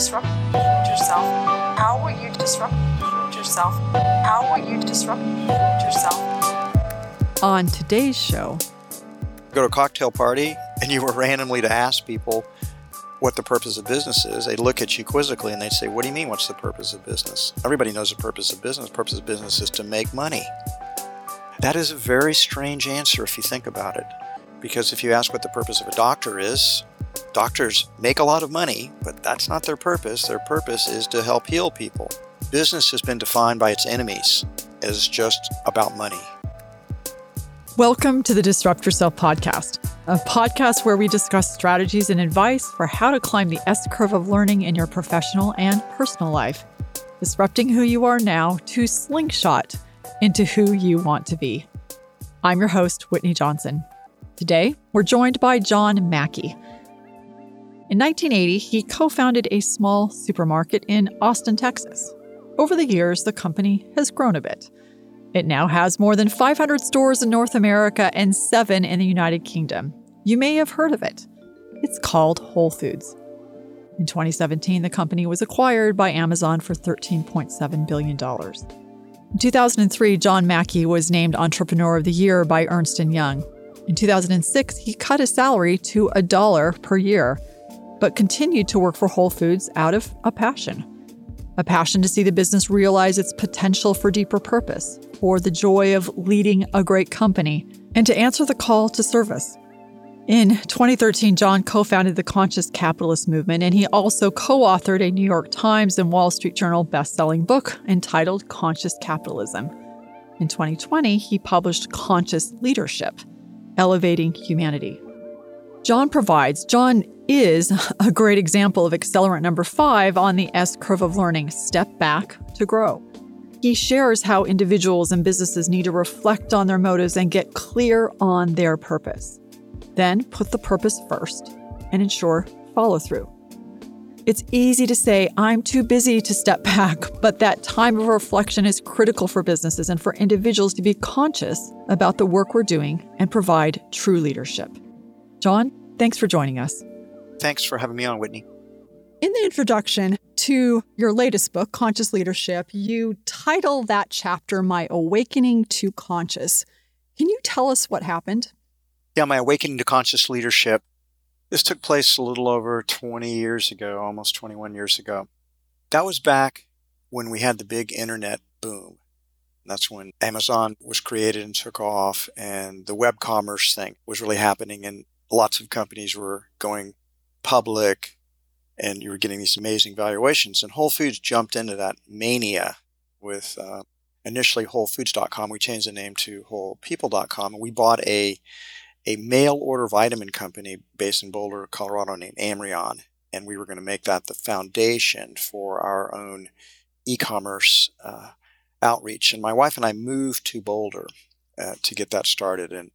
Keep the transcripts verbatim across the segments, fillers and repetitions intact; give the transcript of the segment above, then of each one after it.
disrupt yourself? How will you disrupt yourself? How will you disrupt yourself? On today's show, go to a cocktail party and you were randomly to ask people what the purpose of business is. They'd look at you quizzically and they'd say, what do you mean, what's the purpose of business? Everybody knows the purpose of business. The purpose of business is to make money. That is a very strange answer if you think about it. Because if you ask what the purpose of a doctor is, doctors make a lot of money, but that's not their purpose. Their purpose is to help heal people. Business has been defined by its enemies as just about money. Welcome to the Disrupt Yourself podcast, a podcast where we discuss strategies and advice for how to climb the S-curve of learning in your professional and personal life, disrupting who you are now to slingshot into who you want to be. I'm your host, Whitney Johnson. Today, we're joined by John Mackey. In nineteen eighty, he co-founded a small supermarket in Austin, Texas. Over the years, the company has grown a bit. It now has more than five hundred stores in North America and seven in the United Kingdom. You may have heard of it. It's called Whole Foods. In twenty seventeen, the company was acquired by Amazon for thirteen point seven billion dollars. In two thousand three, John Mackey was named Entrepreneur of the Year by Ernst and Young. In two thousand six, he cut his salary to a dollar per year, but continued to work for Whole Foods out of a passion. A passion to see the business realize its potential for deeper purpose, for the joy of leading a great company, and to answer the call to service. In twenty thirteen, John co-founded the Conscious Capitalist movement, and he also co-authored a New York Times and Wall Street Journal best-selling book entitled Conscious Capitalism. In twenty twenty, he published Conscious Leadership, Elevating Humanity. John provides, John is a great example of accelerant number five on the S-curve of learning, step back to grow. He shares how individuals and businesses need to reflect on their motives and get clear on their purpose. Then put the purpose first and ensure follow through. It's easy to say, I'm too busy to step back, but that time of reflection is critical for businesses and for individuals to be conscious about the work we're doing and provide true leadership. John, thanks for joining us. Thanks for having me on, Whitney. In the introduction to your latest book, Conscious Leadership, you title that chapter, My Awakening to Conscious. Can you tell us what happened? Yeah, my awakening to conscious leadership. This took place a little over twenty years ago, almost twenty-one years ago. That was back when we had the big internet boom. That's when Amazon was created and took off, and the web commerce thing was really happening, and lots of companies were going public, and you were getting these amazing valuations. And Whole Foods jumped into that mania with uh, initially Whole Foods dot com. We changed the name to Whole People dot com, and we bought a a mail-order vitamin company based in Boulder, Colorado named Amrion, and we were going to make that the foundation for our own e-commerce uh, outreach. And my wife and I moved to Boulder uh, to get that started, and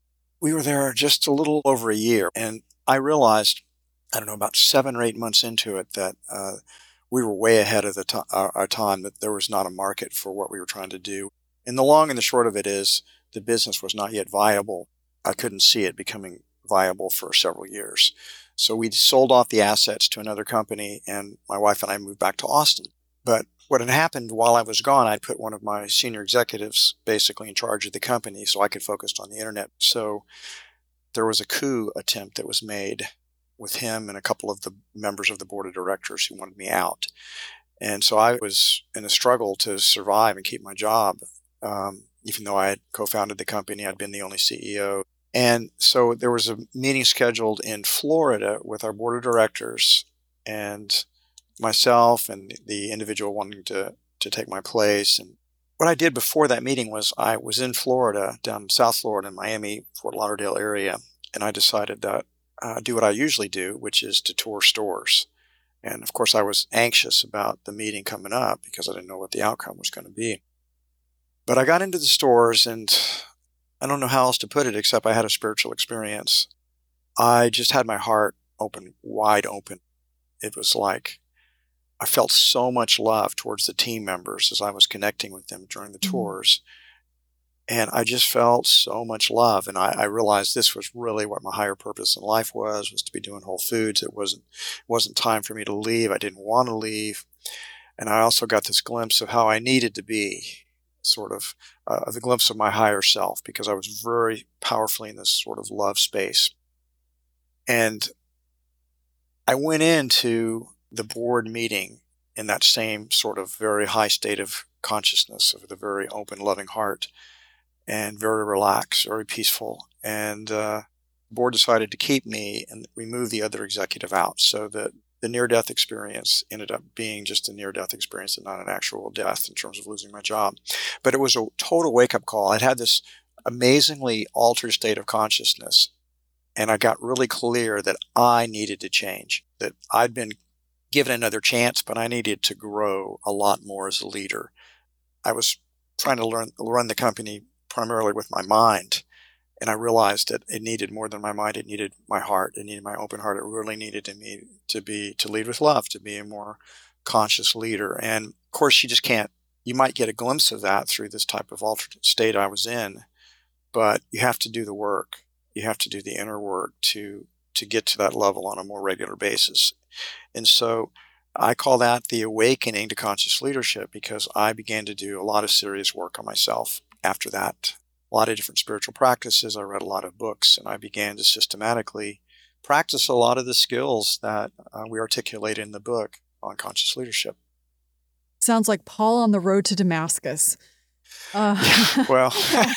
we were there just a little over a year, and I realized, I don't know, about seven or eight months into it, that uh, we were way ahead of the to- our, our time, that there was not a market for what we were trying to do. And the long and the short of it is the business was not yet viable. I couldn't see it becoming viable for several years. So we sold off the assets to another company, and my wife and I moved back to Austin. But what had happened while I was gone, I put one of my senior executives basically in charge of the company so I could focus on the internet. So there was a coup attempt that was made with him and a couple of the members of the board of directors who wanted me out. And so I was in a struggle to survive and keep my job. Um, even though I had co-founded the company, I'd been the only C E O. And so there was a meeting scheduled in Florida with our board of directors and myself and the individual wanting to, to take my place. And what I did before that meeting was I was in Florida, down in South Florida, in Miami, Fort Lauderdale area, and I decided that uh, do what I usually do, which is to tour stores. And of course, I was anxious about the meeting coming up because I didn't know what the outcome was going to be. But I got into the stores, and I don't know how else to put it except I had a spiritual experience. I just had my heart open, wide open. It was like I felt so much love towards the team members as I was connecting with them during the mm-hmm. tours. And I just felt so much love. And I, I realized this was really what my higher purpose in life was, was to be doing Whole Foods. It wasn't, it wasn't time for me to leave. I didn't want to leave. And I also got this glimpse of how I needed to be, sort of uh, the glimpse of my higher self, because I was very powerfully in this sort of love space. And I went into the board meeting in that same sort of very high state of consciousness, of the very open, loving heart, and very relaxed, very peaceful. And uh, the board decided to keep me and remove the other executive out, so that the near-death experience ended up being just a near-death experience and not an actual death in terms of losing my job. But it was a total wake-up call. I'd had this amazingly altered state of consciousness, and I got really clear that I needed to change, that I'd been given another chance, but I needed to grow a lot more as a leader. I was trying to learn run the company primarily with my mind, and I realized that it needed more than my mind. It needed my heart. It needed my open heart. It really needed to me to be to lead with love, to be a more conscious leader. And of course, you just can't. You might get a glimpse of that through this type of altered state I was in, but you have to do the work. You have to do the inner work to to get to that level on a more regular basis. And so I call that the awakening to conscious leadership, because I began to do a lot of serious work on myself after that. A lot of different spiritual practices. I read a lot of books, and I began to systematically practice a lot of the skills that uh, we articulate in the book on conscious leadership. Sounds like Paul on the road to Damascus. Uh, yeah, well,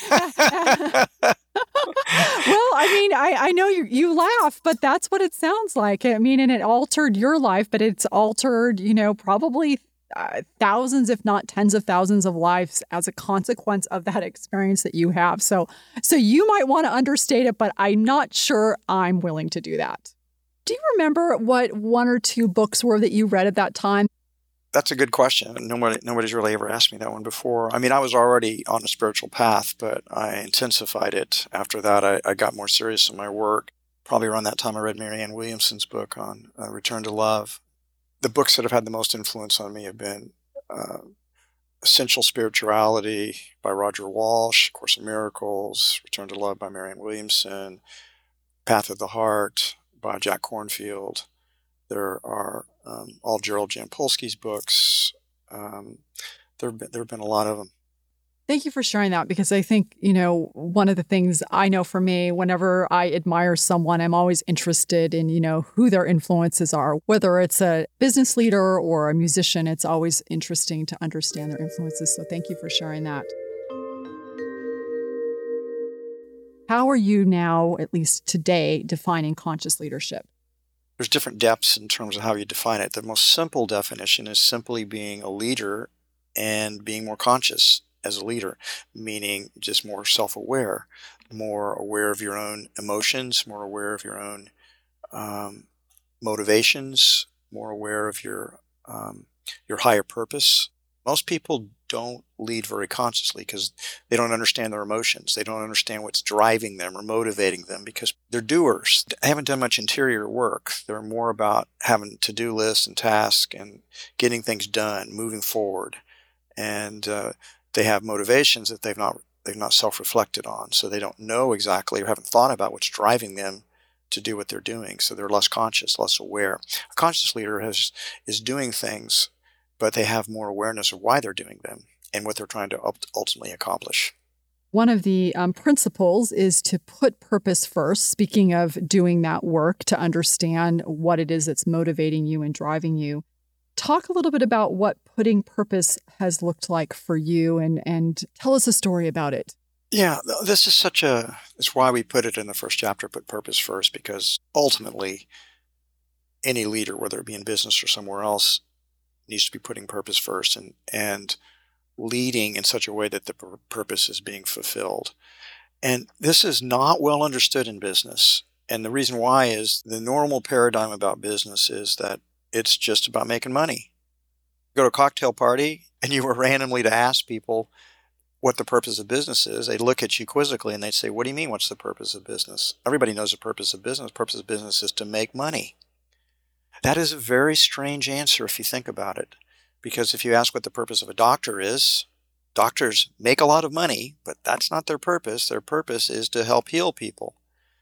well, I mean, I, I know you, you laugh, but that's what it sounds like. I mean, and it altered your life, but it's altered, you know, probably uh, thousands, if not tens of thousands of lives as a consequence of that experience that you have. So, so you might want to understate it, but I'm not sure I'm willing to do that. Do you remember what one or two books were that you read at that time? That's a good question. Nobody, nobody's really ever asked me that one before. I mean, I was already on a spiritual path, but I intensified it. After that, I, I got more serious in my work. Probably around that time, I read Marianne Williamson's book on uh, Return to Love. The books that have had the most influence on me have been uh, Essential Spirituality by Roger Walsh, Course in Miracles, Return to Love by Marianne Williamson, Path of the Heart by Jack Kornfield. There are um, all Gerald Jampolsky's books. Um, there have been, there have been a lot of them. Thank you for sharing that, because I think, you know, one of the things I know for me, whenever I admire someone, I'm always interested in, you know, who their influences are. Whether it's a business leader or a musician, it's always interesting to understand their influences. So thank you for sharing that. How are you now, at least today, defining conscious leadership? There's different depths in terms of how you define it. The most simple definition is simply being a leader and being more conscious as a leader, meaning just more self-aware, more aware of your own emotions, more aware of your own um, motivations, more aware of your um, your higher purpose. Most people don't lead very consciously because they don't understand their emotions. They don't understand what's driving them or motivating them, because they're doers. They haven't done much interior work. They're more about having to-do lists and tasks and getting things done, moving forward. And uh, they have motivations that they've not they've not self-reflected on. So they don't know exactly or haven't thought about what's driving them to do what they're doing. So they're less conscious, less aware. A conscious leader has is doing things, but they have more awareness of why they're doing them and what they're trying to ultimately accomplish. One of the um, principles is to put purpose first. Speaking of doing that work to understand what it is that's motivating you and driving you, talk a little bit about what putting purpose has looked like for you, and, and tell us a story about it. Yeah, this is such a, it's why we put it in the first chapter, put purpose first, because ultimately any leader, whether it be in business or somewhere else, needs to be putting purpose first and, and leading in such a way that the pur- purpose is being fulfilled. And this is not well understood in business. And the reason why is the normal paradigm about business is that it's just about making money. You go to a cocktail party and you were randomly to ask people what the purpose of business is. They'd look at you quizzically and they'd say, what do you mean, what's the purpose of business? Everybody knows the purpose of business. The purpose of business is to make money. That is a very strange answer if you think about it. Because if you ask what the purpose of a doctor is, Doctors make a lot of money, but that's not their purpose. Their purpose is to help heal people.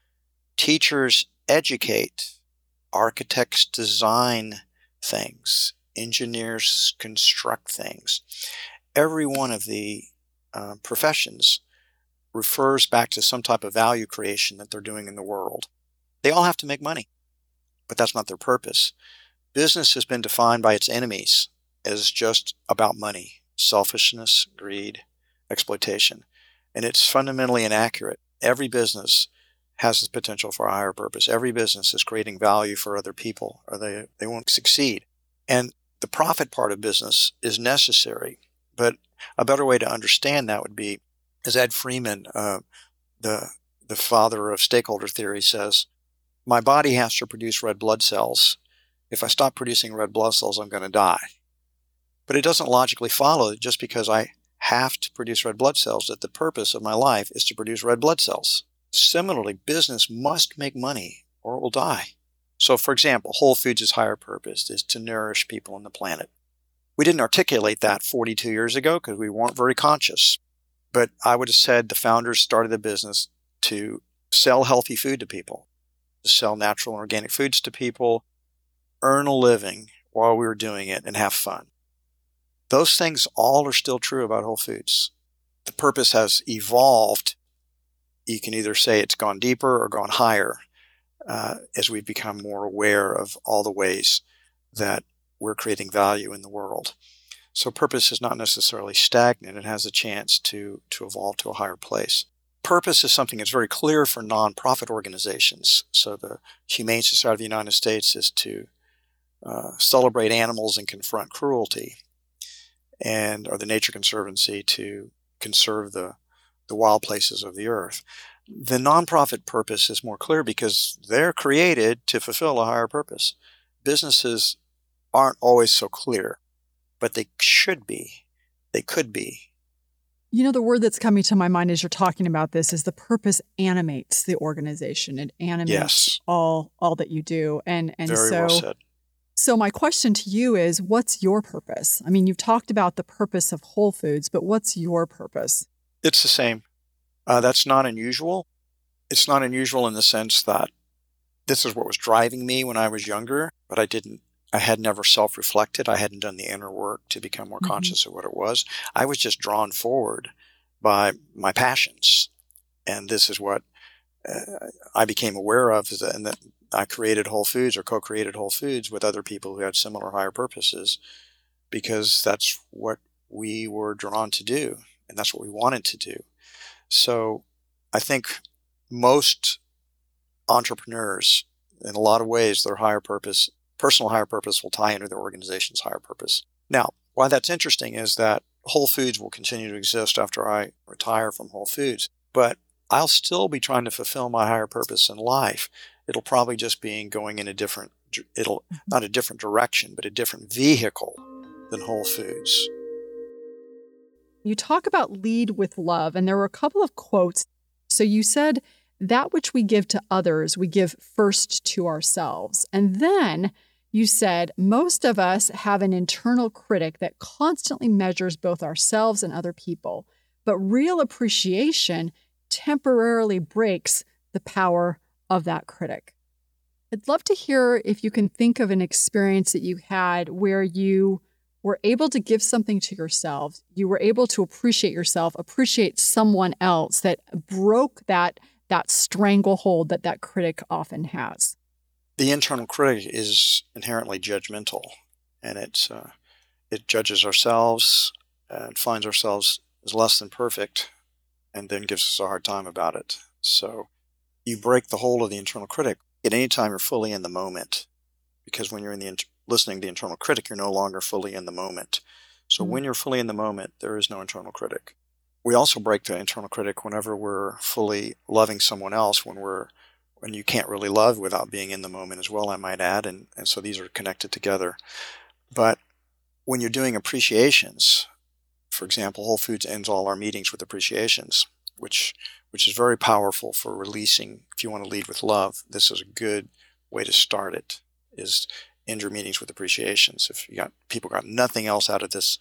Teachers educate. Architects design things. Engineers construct things. Every one of the uh, professions refers back to some type of value creation that they're doing in the world. They all have to make money, but that's not their purpose. Business has been defined by its enemies as just about money, selfishness, greed, exploitation. And it's fundamentally inaccurate. Every business has the potential for a higher purpose. Every business is creating value for other people, or they, they won't succeed. And the profit part of business is necessary. But a better way to understand that would be, as Ed Freeman, uh, the, the father of stakeholder theory, says, my body has to produce red blood cells. If I stop producing red blood cells, I'm going to die. But it doesn't logically follow that just because I have to produce red blood cells that the purpose of my life is to produce red blood cells. Similarly, business must make money or it will die. So, for example, Whole Foods' higher purpose is to nourish people on the planet. We didn't articulate that forty-two years ago because we weren't very conscious. But I would have said the founders started the business to sell healthy food to people, to sell natural and organic foods to people, earn a living while we were doing it, and have fun. Those things all are still true about Whole Foods. The purpose has evolved. You can either say it's gone deeper or gone higher uh, as we've become more aware of all the ways that we're creating value in the world. So purpose is not necessarily stagnant. It has a chance to, to evolve to a higher place. Purpose is something that's very clear for nonprofit organizations. So the Humane Society of the United States is to uh, celebrate animals and confront cruelty, and or the Nature Conservancy to conserve the, the wild places of the earth. The nonprofit purpose is more clear because they're created to fulfill a higher purpose. Businesses aren't always so clear, but they should be. They could be. You know, the word that's coming to my mind as you're talking about this is the purpose animates the organization. It animates yes. all all that you do. And and Very so, well said. So my question to you is, what's your purpose? I mean, you've talked about the purpose of Whole Foods, but what's your purpose? It's the same. Uh, that's not unusual. It's not unusual in the sense that this is what was driving me when I was younger, but I didn't, I had never self-reflected. I hadn't done the inner work to become more mm-hmm. conscious of what it was. I was just drawn forward by my passions. And this is what uh, I became aware of, is that, and that I created Whole Foods or co-created Whole Foods with other people who had similar higher purposes, because that's what we were drawn to do. And that's what we wanted to do. So I think most entrepreneurs, in a lot of ways, their higher purpose, personal higher purpose will tie into their organization's higher purpose. Now, why that's interesting is that Whole Foods will continue to exist after I retire from Whole Foods, but I'll still be trying to fulfill my higher purpose in life. It'll probably just be going in a different, it'll not a different direction, but a different vehicle than Whole Foods. You talk about lead with love, and there were a couple of quotes. So you said, that which we give to others, we give first to ourselves. And then you said, most of us have an internal critic that constantly measures both ourselves and other people. But real appreciation temporarily breaks the power of that critic. I'd love to hear if you can think of an experience that you had where you were able to give something to yourself, you were able to appreciate yourself, appreciate someone else that broke that, that stranglehold that that critic often has. The internal critic is inherently judgmental, and it's, uh, it judges ourselves and finds ourselves as less than perfect, and then gives us a hard time about it. So you break the hold of the internal critic at any time you're fully in the moment, because when you're in the inter- listening to the internal critic, you're no longer fully in the moment. So mm-hmm. when you're fully in the moment, there is no internal critic. We also break the internal critic whenever we're fully loving someone else, when we're when you can't really love without being in the moment as well, I might add, and, and so these are connected together. But when you're doing appreciations, for example, Whole Foods ends all our meetings with appreciations, which which is very powerful for releasing. If you want to lead with love, this is a good way to start it, is end your meetings with appreciations. If you got people got nothing else out of this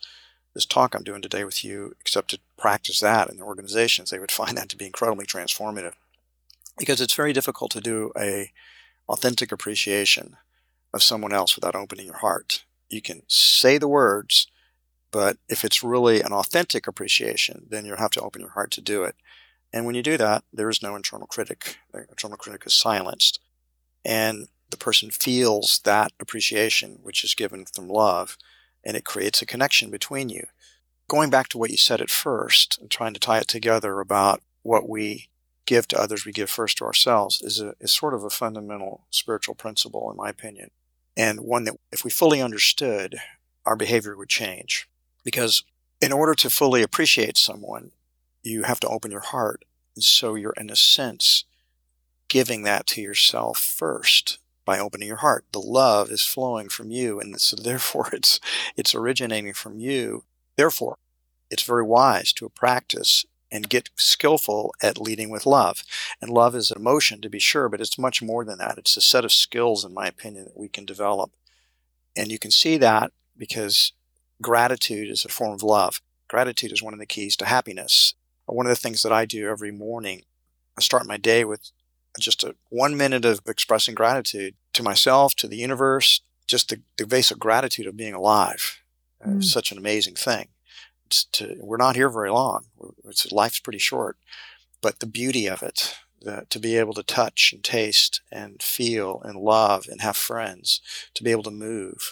this talk I'm doing today with you, except to practice that in their organizations, they would find that to be incredibly transformative. Because it's very difficult to do a authentic appreciation of someone else without opening your heart. You can say the words, but if it's really an authentic appreciation, then you'll have to open your heart to do it. And when you do that, there is no internal critic. The internal critic is silenced. And the person feels that appreciation, which is given from love, and it creates a connection between you. Going back to what you said at first, and trying to tie it together about what we give to others, we give first to ourselves, is a is sort of a fundamental spiritual principle, in my opinion. And one that, if we fully understood, our behavior would change. Because in order to fully appreciate someone, you have to open your heart. And so you're, in a sense, giving that to yourself first by opening your heart. The love is flowing from you, and so therefore it's it's originating from you. Therefore, it's very wise to practice and get skillful at leading with love. And love is an emotion, to be sure, but it's much more than that. It's a set of skills, in my opinion, that we can develop. And you can see that because gratitude is a form of love. Gratitude is one of the keys to happiness. One of the things that I do every morning, I start my day with just a one minute of expressing gratitude to myself, to the universe, just the, the basic gratitude of being alive. Mm. It's such an amazing thing. It's to, we're not here very long. It's, life's pretty short. But the beauty of it, the, to be able to touch and taste and feel and love and have friends, to be able to move,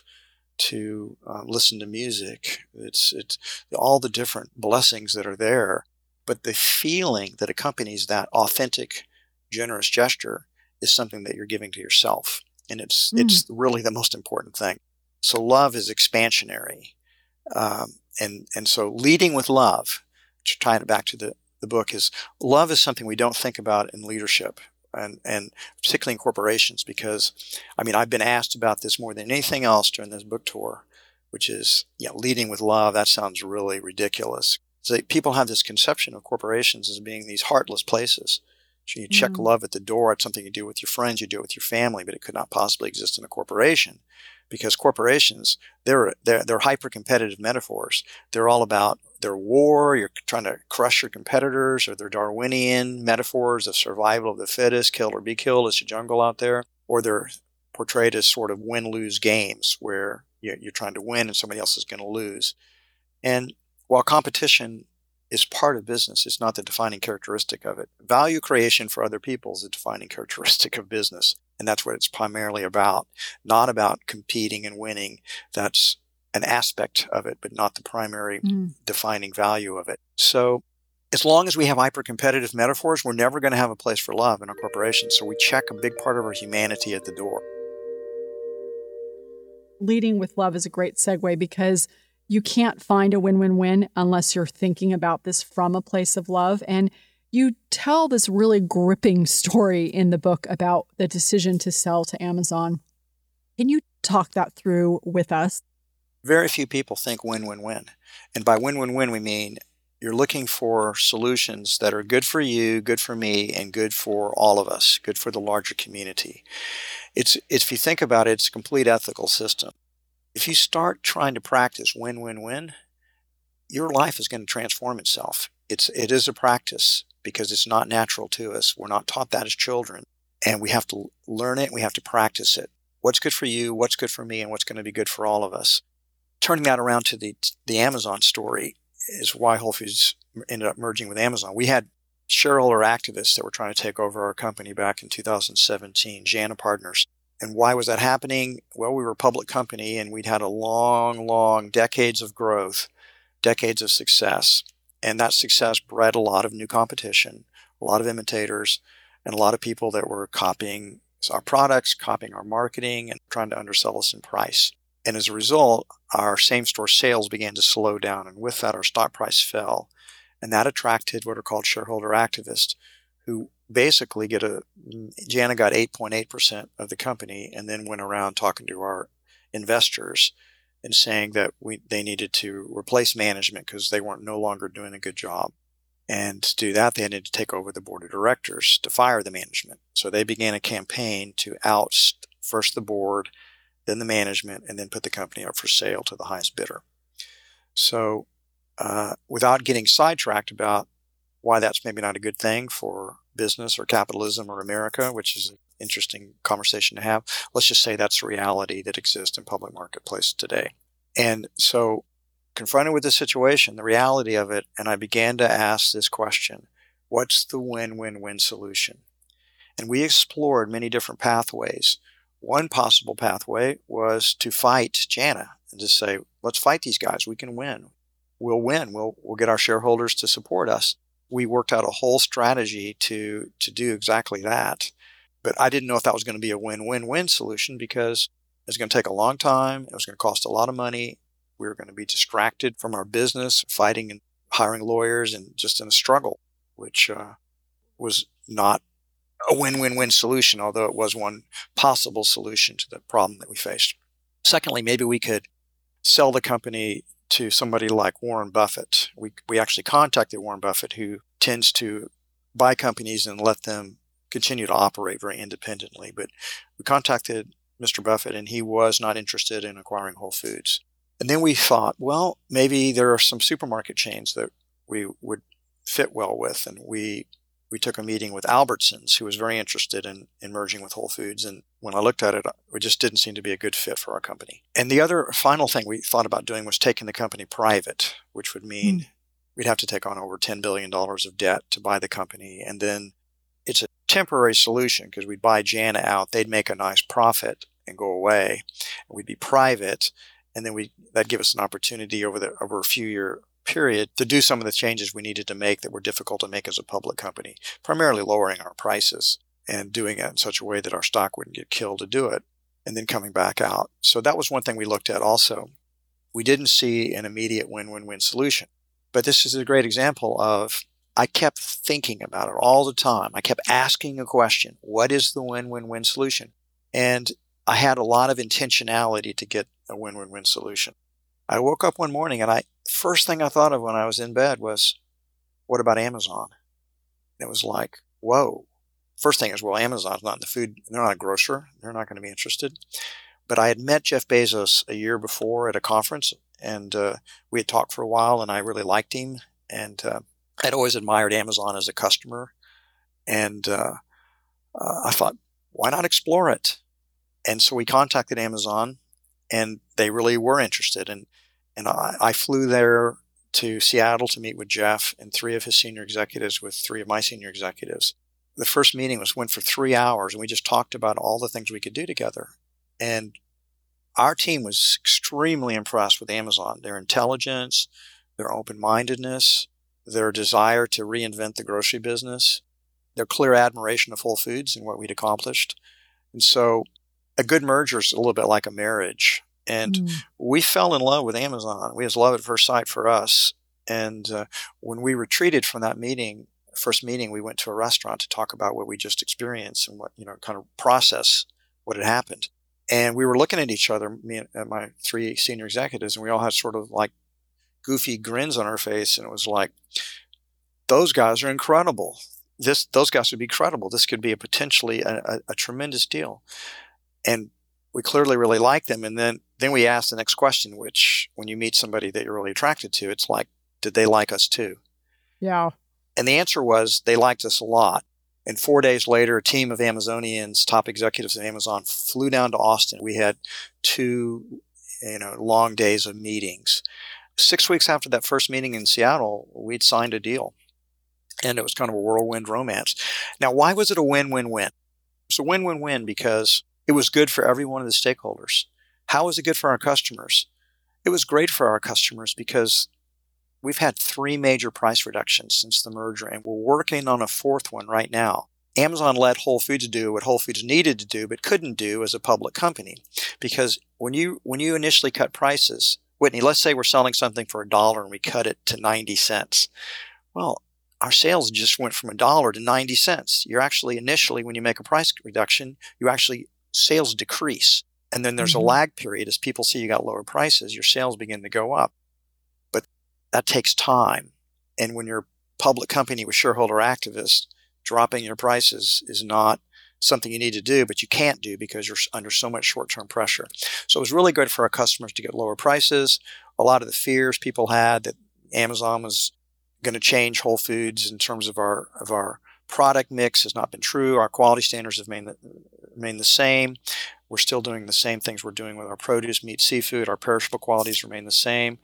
to uh, listen to music, it's it's all the different blessings that are there. But the feeling that accompanies that authentic, generous gesture is something that you're giving to yourself. And it's mm. it's really the most important thing. So love is expansionary. Um, and, and so leading with love, to tie it back to the, the book, is love is something we don't think about in leadership, and, and particularly in corporations, because, I mean, I've been asked about this more than anything else during this book tour, which is, you know, leading with love. That sounds really ridiculous. So people have this conception of corporations as being these heartless places. So you check mm. love at the door. It's something you do with your friends, you do it with your family, but it could not possibly exist in a corporation, because corporations, they're they're, they're hyper-competitive metaphors. They're all about their war. You're trying to crush your competitors, or they're Darwinian metaphors of survival of the fittest, kill or be killed. It's a jungle out there. Or they're portrayed as sort of win-lose games where you're trying to win and somebody else is going to lose. And while competition is part of business, it's not the defining characteristic of it. Value creation for other people is the defining characteristic of business. And that's what it's primarily about. Not about competing and winning. That's an aspect of it, but not the primary mm. defining value of it. So as long as we have hyper-competitive metaphors, we're never going to have a place for love in our corporation. So we check a big part of our humanity at the door. Leading with love is a great segue, because you can't find a win-win-win unless you're thinking about this from a place of love. And you tell this really gripping story in the book about the decision to sell to Amazon. Can you talk that through with us? Very few people think win-win-win. And by win-win-win, we mean you're looking for solutions that are good for you, good for me, and good for all of us, good for the larger community. It's, it's if you think about it, it's a complete ethical system. If you start trying to practice win-win-win, your life is going to transform itself. It's, it is a practice because it's not natural to us. We're not taught that as children. And we have to learn it. We have to practice it. What's good for you, what's good for me, and what's going to be good for all of us. Turning that around to the, the Amazon story is why Whole Foods ended up merging with Amazon. We had shareholder activists that were trying to take over our company back in two thousand seventeen, Jana Partners. And why was that happening? Well, we were a public company, and we'd had a long, long decades of growth, decades of success. And that success bred a lot of new competition, a lot of imitators, and a lot of people that were copying our products, copying our marketing, and trying to undersell us in price. And as a result, our same-store sales began to slow down. And with that, our stock price fell. And that attracted what are called shareholder activists, who basically get a, Jana got eight point eight percent of the company, and then went around talking to our investors and saying that we they needed to replace management because they weren't no longer doing a good job. And to do that, they needed to take over the board of directors to fire the management. So they began a campaign to oust first the board, then the management, and then put the company up for sale to the highest bidder. So uh, without getting sidetracked about why that's maybe not a good thing for business or capitalism or America, which is an interesting conversation to have, let's just say that's the reality that exists in public marketplace today. And so confronted with the situation, the reality of it, and I began to ask this question: what's the win-win-win solution? And we explored many different pathways. One possible pathway was to fight JANA and to say, let's fight these guys. We can win. We'll win. We'll, we'll get our shareholders to support us. We worked out a whole strategy to, to do exactly that. But I didn't know if that was going to be a win-win-win solution because it was going to take a long time. It was going to cost a lot of money. We were going to be distracted from our business, fighting and hiring lawyers and just in a struggle, which uh, was not a win-win-win solution, although it was one possible solution to the problem that we faced. Secondly, maybe we could sell the company to somebody like Warren Buffett. We we actually contacted Warren Buffett, who tends to buy companies and let them continue to operate very independently. But we contacted Mister Buffett, and he was not interested in acquiring Whole Foods. And then we thought, well, maybe there are some supermarket chains that we would fit well with, and we we took a meeting with Albertsons, who was very interested in, in merging with Whole Foods. And when I looked at it, it just didn't seem to be a good fit for our company. And the other final thing we thought about doing was taking the company private, which would mean mm. we'd have to take on over ten billion dollars of debt to buy the company. And then it's a temporary solution because we'd buy JANA out. They'd make a nice profit and go away. And we'd be private. And then we that'd give us an opportunity over the over a few year period to do some of the changes we needed to make that were difficult to make as a public company, primarily lowering our prices and doing it in such a way that our stock wouldn't get killed to do it, and then coming back out. So that was one thing we looked at also. We didn't see an immediate win-win-win solution. But this is a great example of I kept thinking about it all the time. I kept asking a question: what is the win-win-win solution? And I had a lot of intentionality to get a win-win-win solution. I woke up one morning and I first thing I thought of when I was in bed was, what about Amazon? And it was like, whoa. First thing is, well, Amazon's not in the food. They're not a grocer. They're not going to be interested. But I had met Jeff Bezos a year before at a conference, and uh, we had talked for a while, and I really liked him. And uh, I'd always admired Amazon as a customer. And uh, uh, I thought, why not explore it? And so we contacted Amazon, and they really were interested. And and I, I flew there to Seattle to meet with Jeff and three of his senior executives with three of my senior executives. The first meeting was went for three hours, and we just talked about all the things we could do together. And our team was extremely impressed with Amazon, their intelligence, their open-mindedness, their desire to reinvent the grocery business, their clear admiration of Whole Foods and what we'd accomplished. And so a good merger is a little bit like a marriage. And mm. we fell in love with Amazon. We was love at first sight for us. And uh, when we retreated from that meeting, first meeting, we went to a restaurant to talk about what we just experienced and what, you know, kind of process what had happened. And we were looking at each other, me and my three senior executives, and we all had sort of like goofy grins on our face. And it was like, those guys are incredible. This, those guys would be credible. This could be a potentially a, a, a tremendous deal. And we clearly really liked them. And then, then we asked the next question, which when you meet somebody that you're really attracted to, it's like, did they like us too? Yeah. And the answer was they liked us a lot. And four days later, a team of Amazonians, top executives of Amazon, flew down to Austin. We had two, you know, long days of meetings. Six weeks after that first meeting in Seattle, we'd signed a deal. And it was kind of a whirlwind romance. Now, why was it a win-win-win? It's a win-win-win because it was good for every one of the stakeholders. How was it good for our customers? It was great for our customers because we've had three major price reductions since the merger, and we're working on a fourth one right now. Amazon let Whole Foods do what Whole Foods needed to do but couldn't do as a public company. Because when you when you initially cut prices, Whitney, let's say we're selling something for a dollar and we cut it to ninety cents. Well, our sales just went from a dollar to ninety cents. You're actually initially, when you make a price reduction, you actually sales decrease. And then there's mm-hmm. a lag period. As people see you got lower prices, your sales begin to go up. But that takes time. And when you're a public company with shareholder activists, dropping your prices is not something you need to do, but you can't do because you're under so much short-term pressure. So it was really good for our customers to get lower prices. A lot of the fears people had that Amazon was going to change Whole Foods in terms of our of our product mix has not been true. Our quality standards have remained the, remained the same. We're still doing the same things we're doing with our produce, meat, seafood. Our perishable qualities remain the same.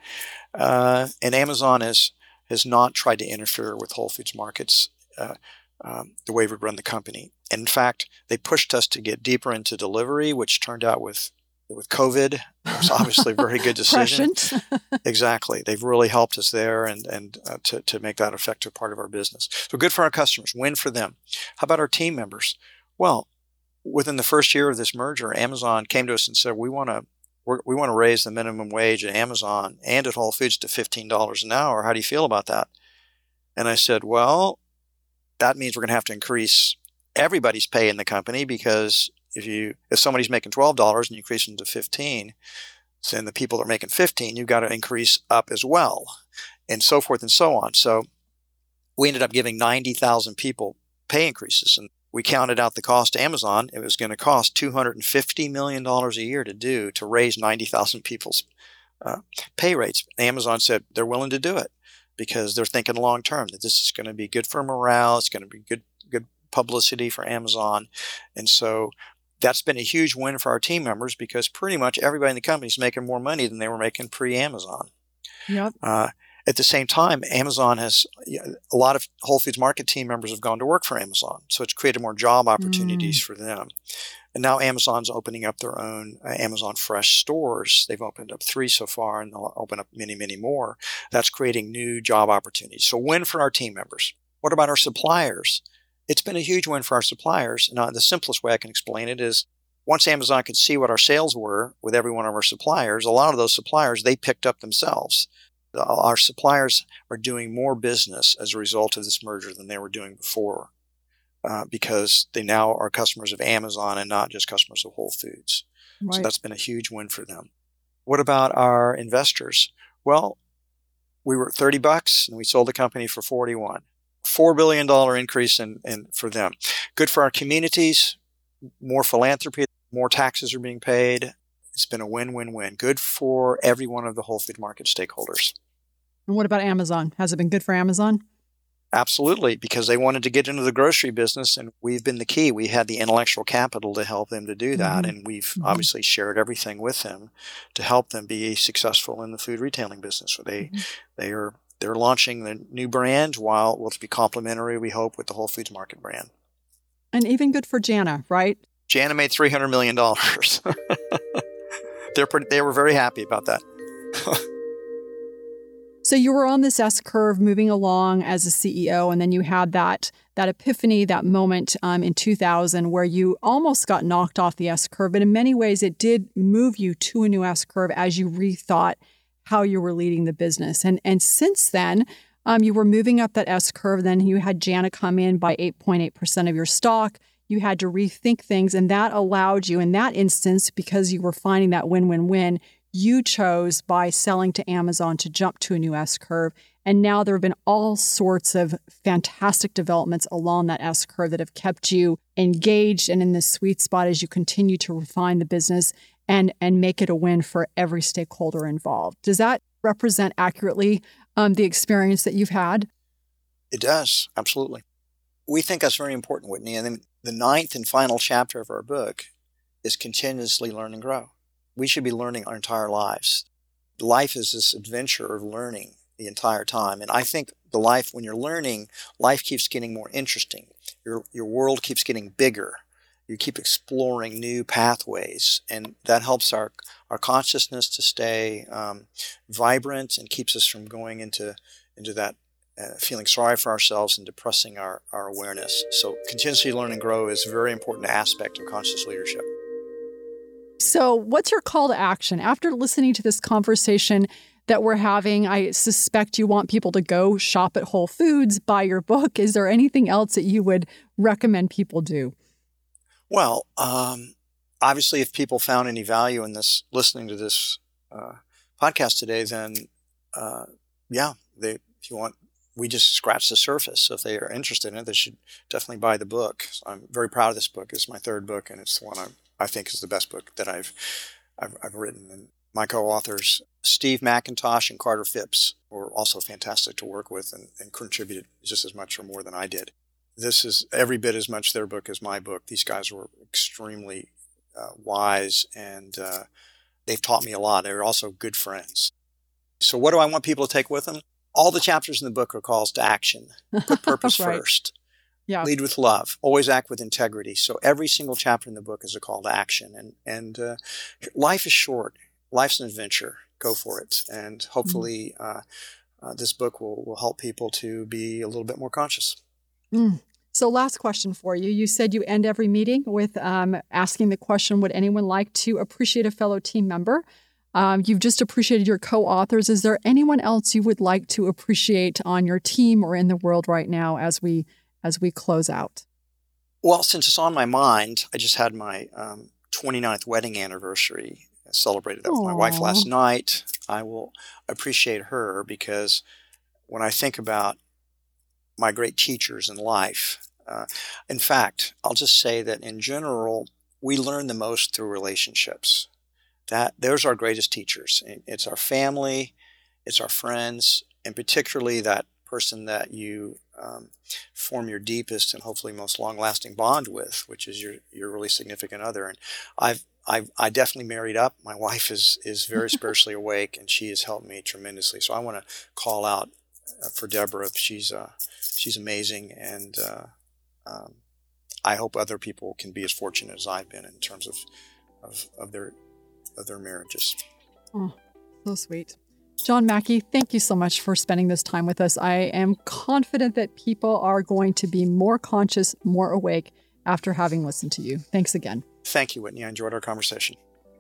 Uh, and Amazon has has not tried to interfere with Whole Foods markets uh, um, the way we run the company. And in fact, they pushed us to get deeper into delivery, which turned out with with COVID, it was obviously a very good decision. Exactly. They've really helped us there and, and uh, to, to make that effective part of our business. So good for our customers, win for them. How about our team members? Well, within the first year of this merger, Amazon came to us and said, we want to we're, we want to raise the minimum wage at Amazon and at Whole Foods to fifteen dollars an hour. How do you feel about that? And I said, well, that means we're going to have to increase everybody's pay in the company, because if you if somebody's making twelve dollars and you increase them to fifteen, then the people that are making fifteen, you've got to increase up as well, and so forth and so on. So we ended up giving ninety thousand people pay increases, and we counted out the cost to Amazon. It was going to cost two hundred fifty million dollars a year to do to raise ninety thousand people's uh, pay rates. Amazon said they're willing to do it because they're thinking long term, that this is going to be good for morale. It's going to be good good publicity for Amazon. And so that's been a huge win for our team members, because pretty much everybody in the company is making more money than they were making pre-Amazon. Yep. Uh, at the same time, Amazon has a lot of Whole Foods Market team members have gone to work for Amazon. So it's created more job opportunities mm. for them. And now Amazon's opening up their own uh, Amazon Fresh stores. They've opened up three so far, and they'll open up many, many more. That's creating new job opportunities. So win for our team members. What about our suppliers? It's been a huge win for our suppliers. Now, the simplest way I can explain it is, once Amazon could see what our sales were with every one of our suppliers, a lot of those suppliers, they picked up themselves. Our suppliers are doing more business as a result of this merger than they were doing before, uh, because they now are customers of Amazon and not just customers of Whole Foods. Right. So that's been a huge win for them. What about our investors? Well, we were thirty bucks and we sold the company for forty-one. four billion dollars increase in, in for them. Good for our communities, more philanthropy, more taxes are being paid. It's been a win-win-win. Good for every one of the Whole Food Market stakeholders. And what about Amazon? Has it been good for Amazon? Absolutely, because they wanted to get into the grocery business, and we've been the key. We had the intellectual capital to help them to do that, mm-hmm. and we've mm-hmm. obviously shared everything with them to help them be successful in the food retailing business. So they mm-hmm. they are they're launching the new brand, while will be complementary, we hope, with the Whole Foods Market brand. And even good for Jana, right? Jana made three hundred million dollars. They're pretty, they were very happy about that. So you were on this S-curve moving along as a C E O, and then you had that that epiphany, that moment um, in two thousand where you almost got knocked off the S-curve. But in many ways, it did move you to a new S-curve as you rethought how you were leading the business. And, and since then, um, you were moving up that S-curve. Then you had Jana come in by eight point eight percent of your stock. You had to rethink things, and that allowed you in that instance, because you were finding that win-win-win, you chose by selling to Amazon to jump to a new S-curve. And now there have been all sorts of fantastic developments along that S-curve that have kept you engaged and in this sweet spot as you continue to refine the business and, and make it a win for every stakeholder involved. Does that represent accurately um, the experience that you've had? It does, absolutely. We think that's very important, Whitney. And then the ninth and final chapter of our book is continuously learn and grow. We should be learning our entire lives. Life is this adventure of learning the entire time. And I think the life, when you're learning, life keeps getting more interesting. Your your world keeps getting bigger. You keep exploring new pathways. And that helps our, our consciousness to stay um, vibrant and keeps us from going into, into that uh, feeling sorry for ourselves and depressing our, our awareness. So continuously learn and grow is a very important aspect of conscious leadership. So what's your call to action? After listening to this conversation that we're having, I suspect you want people to go shop at Whole Foods, buy your book. Is there anything else that you would recommend people do? Well, um, obviously, if people found any value in this, listening to this uh, podcast today, then uh, yeah, they, if you want we just scratched the surface. So if they are interested in it, they should definitely buy the book. So I'm very proud of this book. It's my third book, and it's the one I, I think is the best book that I've, I've, I've written. And my co-authors, Steve McIntosh and Carter Phipps, were also fantastic to work with and, and contributed just as much or more than I did. This is every bit as much their book as my book. These guys were extremely uh, wise, and uh, they've taught me a lot. They're also good friends. So what do I want people to take with them? All the chapters in the book are calls to action. Put purpose right. first. Yeah. Lead with love. Always act with integrity. So every single chapter in the book is a call to action. And, and uh, life is short. Life's an adventure. Go for it. And hopefully mm. uh, uh, this book will, will help people to be a little bit more conscious. Mm. So last question for you. You said you end every meeting with um, asking the question, would anyone like to appreciate a fellow team member? Um, you've just appreciated your co-authors. Is there anyone else you would like to appreciate on your team or in the world right now as we as we close out? Well, since it's on my mind, I just had my um, twenty-ninth wedding anniversary. I celebrated that Aww. with my wife last night. I will appreciate her because when I think about my great teachers in life, uh, in fact, I'll just say that in general, we learn the most through relationships. That those are our greatest teachers. It's our family, it's our friends, and particularly that person that you um, form your deepest and hopefully most long-lasting bond with, which is your your really significant other. And I've I've I definitely married up. My wife is is very spiritually awake, and she has helped me tremendously. So I want to call out for Deborah. She's uh she's amazing, and uh, um, I hope other people can be as fortunate as I've been in terms of of, of their. of their marriages. Oh, so sweet. John Mackey, thank you so much for spending this time with us. I am confident that people are going to be more conscious, more awake after having listened to you. Thanks again. Thank you, Whitney. I enjoyed our conversation.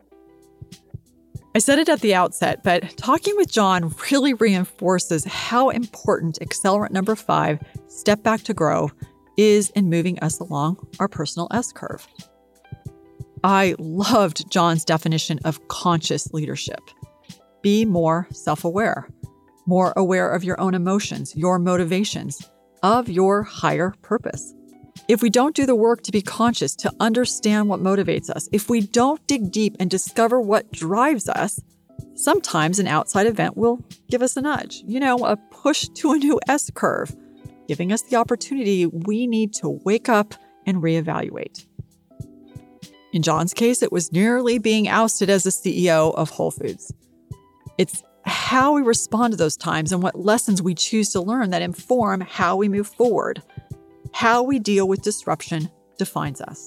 I said it at the outset, but talking with John really reinforces how important accelerant number five, Step Back to Grow, is in moving us along our personal S-curve. I loved John's definition of conscious leadership. Be more self-aware, more aware of your own emotions, your motivations, of your higher purpose. If we don't do the work to be conscious, to understand what motivates us, if we don't dig deep and discover what drives us, sometimes an outside event will give us a nudge, you know, a push to a new S-curve, giving us the opportunity we need to wake up and reevaluate. In John's case, it was nearly being ousted as the C E O of Whole Foods. It's how we respond to those times and what lessons we choose to learn that inform how we move forward. How we deal with disruption defines us.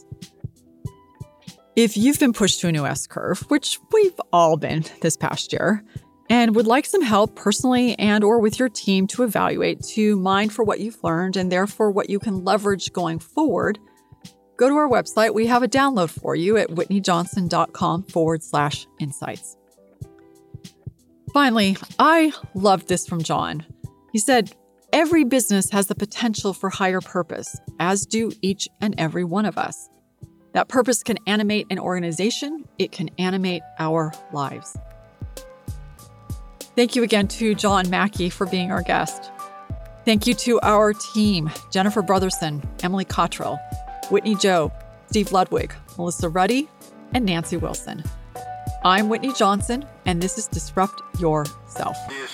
If you've been pushed to a new S-curve, which we've all been this past year, and would like some help personally and or with your team to evaluate, to mine for what you've learned and therefore what you can leverage going forward, go to our website. We have a download for you at whitneyjohnson.com forward slash insights. Finally, I loved this from John. He said, every business has the potential for higher purpose, as do each and every one of us. That purpose can animate an organization. It can animate our lives. Thank you again to John Mackey for being our guest. Thank you to our team, Jennifer Brotherson, Emily Cottrell, Whitney Joe, Steve Ludwig, Melissa Ruddy, and Nancy Wilson. I'm Whitney Johnson, and this is Disrupt Yourself.